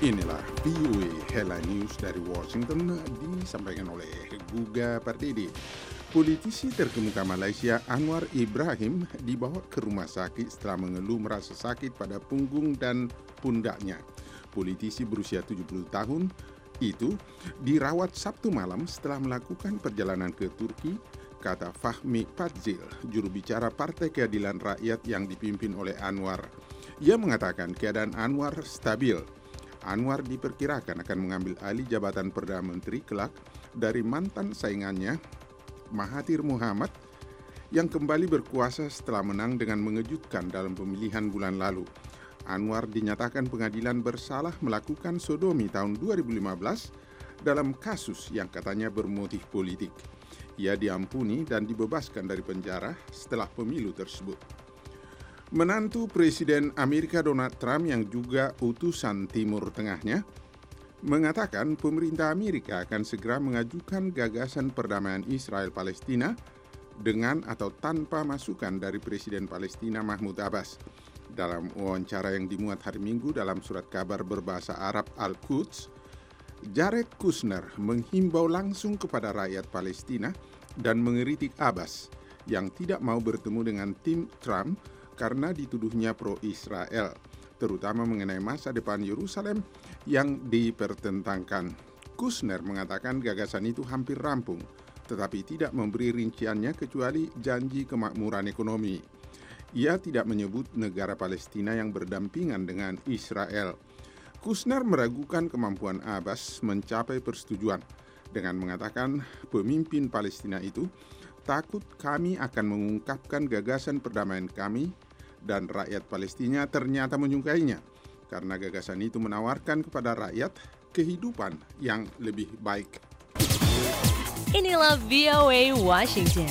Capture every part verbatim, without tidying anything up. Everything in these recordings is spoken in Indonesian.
Inilah V O A Headline News dari Washington disampaikan oleh Guga Pardede. Politisi terkemuka Malaysia Anwar Ibrahim dibawa ke rumah sakit setelah mengeluh merasa sakit pada punggung dan pundaknya. Politisi berusia tujuh puluh tahun itu dirawat Sabtu malam setelah melakukan perjalanan ke Turki, kata Fahmi Fadzil, juru bicara Partai Keadilan Rakyat yang dipimpin oleh Anwar. Ia mengatakan keadaan Anwar stabil. Anwar diperkirakan akan mengambil alih jabatan Perdana Menteri kelak dari mantan saingannya Mahathir Mohamad yang kembali berkuasa setelah menang dengan mengejutkan dalam pemilihan bulan lalu. Anwar dinyatakan pengadilan bersalah melakukan sodomi tahun dua ribu lima belas dalam kasus yang katanya bermotif politik. Ia diampuni dan dibebaskan dari penjara setelah pemilu tersebut. Menantu Presiden Amerika Donald Trump yang juga utusan Timur Tengahnya mengatakan pemerintah Amerika akan segera mengajukan gagasan perdamaian Israel-Palestina dengan atau tanpa masukan dari Presiden Palestina Mahmud Abbas. Dalam wawancara yang dimuat hari Minggu dalam surat kabar berbahasa Arab Al-Quds, Jared Kushner menghimbau langsung kepada rakyat Palestina dan mengeritik Abbas yang tidak mau bertemu dengan tim Trump karena dituduhnya pro-Israel, terutama mengenai masa depan Yerusalem yang dipertentangkan. Kushner mengatakan gagasan itu hampir rampung, tetapi tidak memberi rinciannya kecuali janji kemakmuran ekonomi. Ia tidak menyebut negara Palestina yang berdampingan dengan Israel. Kushner meragukan kemampuan Abbas mencapai persetujuan dengan mengatakan pemimpin Palestina itu takut kami akan mengungkapkan gagasan perdamaian kami dan rakyat Palestina ternyata menyukainya karena gagasan itu menawarkan kepada rakyat kehidupan yang lebih baik. Inilah V O A Washington.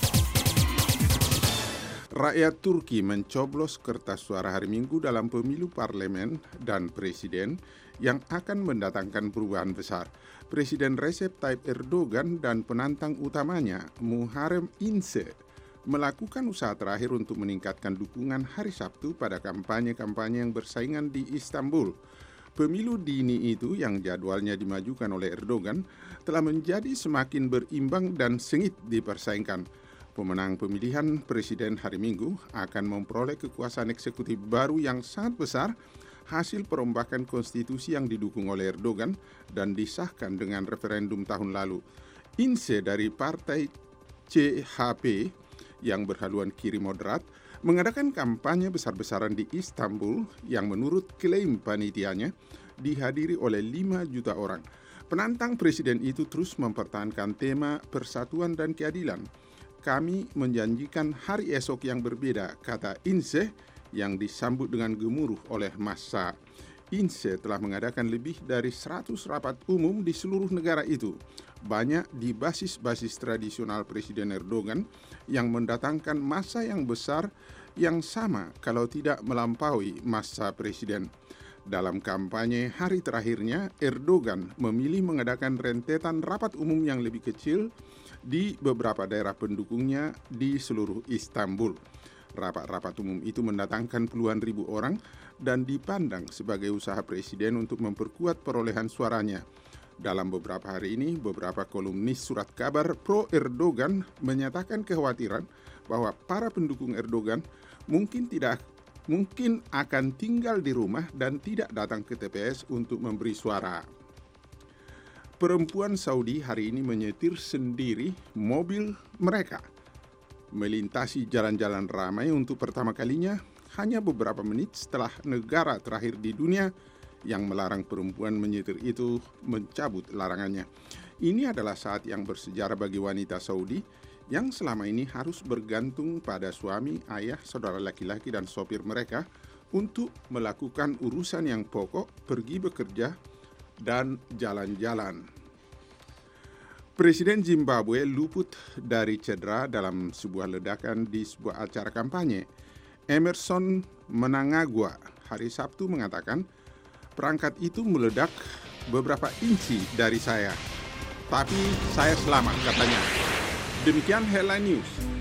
Rakyat Turki mencoblos kertas suara hari Minggu dalam pemilu parlemen dan presiden yang akan mendatangkan perubahan besar. Presiden Recep Tayyip Erdogan dan penantang utamanya Muharrem İnce melakukan usaha terakhir untuk meningkatkan dukungan hari Sabtu pada kampanye-kampanye yang bersaingan di Istanbul. Pemilu dini itu yang jadwalnya dimajukan oleh Erdogan telah menjadi semakin berimbang dan sengit dipersaingkan. Pemenang pemilihan presiden hari Minggu akan memperoleh kekuasaan eksekutif baru yang sangat besar hasil perombakan konstitusi yang didukung oleh Erdogan dan disahkan dengan referendum tahun lalu. İnce dari partai C H P yang berhaluan kiri moderat mengadakan kampanye besar-besaran di Istanbul yang menurut klaim panitianya dihadiri oleh lima juta orang. Penantang presiden itu terus mempertahankan tema persatuan dan keadilan. Kami menjanjikan hari esok yang berbeda, kata İnce yang disambut dengan gemuruh oleh massa. İnce telah mengadakan lebih dari seratus rapat umum di seluruh negara itu, banyak di basis-basis tradisional Presiden Erdogan yang mendatangkan massa yang besar yang sama kalau tidak melampaui masa presiden. Dalam kampanye hari terakhirnya, Erdogan memilih mengadakan rentetan rapat umum yang lebih kecil di beberapa daerah pendukungnya di seluruh Istanbul. Rapat-rapat umum itu mendatangkan puluhan ribu orang dan dipandang sebagai usaha presiden untuk memperkuat perolehan suaranya. Dalam beberapa hari ini, beberapa kolumnis surat kabar pro-Erdogan menyatakan kekhawatiran bahwa para pendukung Erdogan mungkin tidak mungkin akan tinggal di rumah dan tidak datang ke T P S untuk memberi suara. Perempuan Saudi hari ini menyetir sendiri mobil mereka melintasi jalan-jalan ramai untuk pertama kalinya hanya beberapa menit setelah negara terakhir di dunia yang melarang perempuan menyetir itu mencabut larangannya. Ini adalah saat yang bersejarah bagi wanita Saudi yang selama ini harus bergantung pada suami, ayah, saudara laki-laki dan sopir mereka untuk melakukan urusan yang pokok, pergi bekerja dan jalan-jalan. Presiden Zimbabwe luput dari cedera dalam sebuah ledakan di sebuah acara kampanye. Emerson Mnangagwa hari Sabtu mengatakan, perangkat itu meledak beberapa inci dari saya. Tapi saya selamat, katanya. Demikian Headline News.